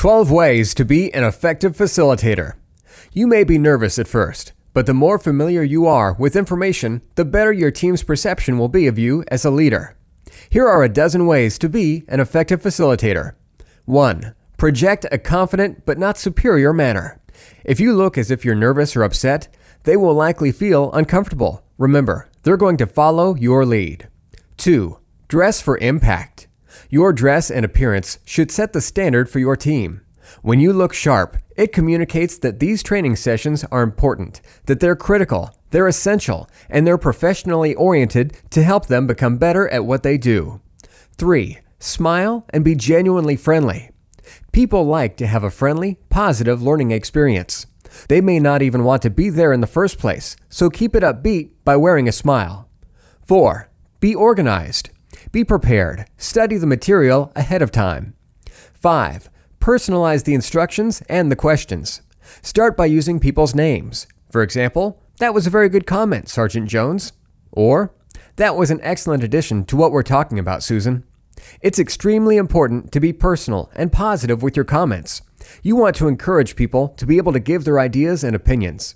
12 ways to be an effective facilitator. You may be nervous at first, but the more familiar you are with information, the better your team's perception will be of you as a leader. Here are a dozen ways to be an effective facilitator. 1. Project a confident but not superior manner. If you look as if you're nervous or upset, they will likely feel uncomfortable. Remember, they're going to follow your lead. 2. Dress for impact. Your dress and appearance should set the standard for your team. When you look sharp, it communicates that these training sessions are important, that they're critical, they're essential, and they're professionally oriented to help them become better at what they do. 3. Smile and be genuinely friendly. People like to have a friendly, positive learning experience. They may not even want to be there in the first place, so keep it upbeat by wearing a smile. 4. Be organized. Be prepared. Study the material ahead of time. 5. Personalize the instructions and the questions. Start by using people's names. For example, "That was a very good comment, Sergeant Jones." Or, "That was an excellent addition to what we're talking about, Susan." It's extremely important to be personal and positive with your comments. You want to encourage people to be able to give their ideas and opinions.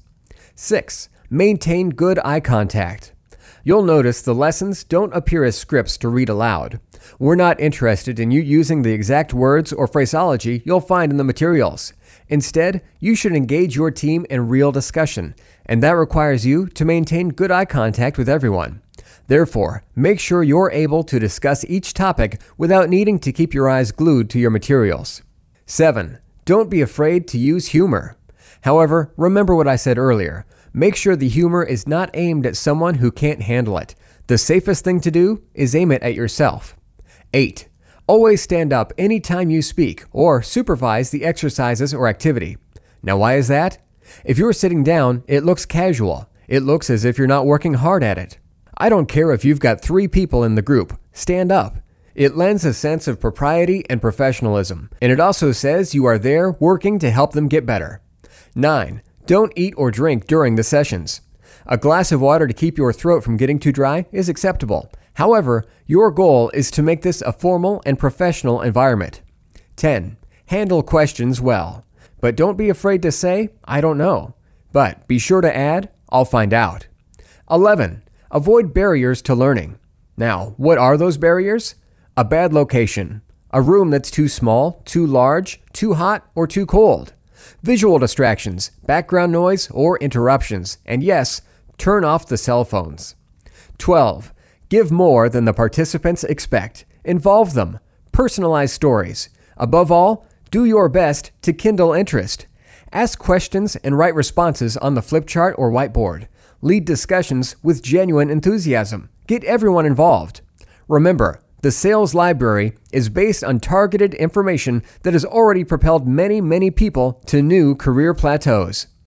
6. Maintain good eye contact. You'll notice the lessons don't appear as scripts to read aloud. We're not interested in you using the exact words or phraseology you'll find in the materials. Instead, you should engage your team in real discussion, and that requires you to maintain good eye contact with everyone. Therefore, make sure you're able to discuss each topic without needing to keep your eyes glued to your materials. 7. Don't be afraid to use humor. However, remember what I said earlier. Make sure the humor is not aimed at someone who can't handle it. The safest thing to do is aim it at yourself. 8. Always stand up anytime you speak or supervise the exercises or activity. Now, why is that? If you're sitting down, it looks casual. It looks as if you're not working hard at it. I don't care if you've got 3 people in the group. Stand up. It lends a sense of propriety and professionalism, and it also says you are there working to help them get better. 9. Don't eat or drink during the sessions. A glass of water to keep your throat from getting too dry is acceptable. However, your goal is to make this a formal and professional environment. 10. Handle questions well. But don't be afraid to say, "I don't know." But be sure to add, "I'll find out." 11. Avoid barriers to learning. Now, what are those barriers? A bad location. A room that's too small, too large, too hot, or too cold. Visual distractions, background noise, or interruptions. And yes, turn off the cell phones. 12. Give more than the participants expect. Involve them. Personalize stories. Above all, do your best to kindle interest. Ask questions and write responses on the flip chart or whiteboard. Lead discussions with genuine enthusiasm. Get everyone involved. Remember, the sales library is based on targeted information that has already propelled many people to new career plateaus.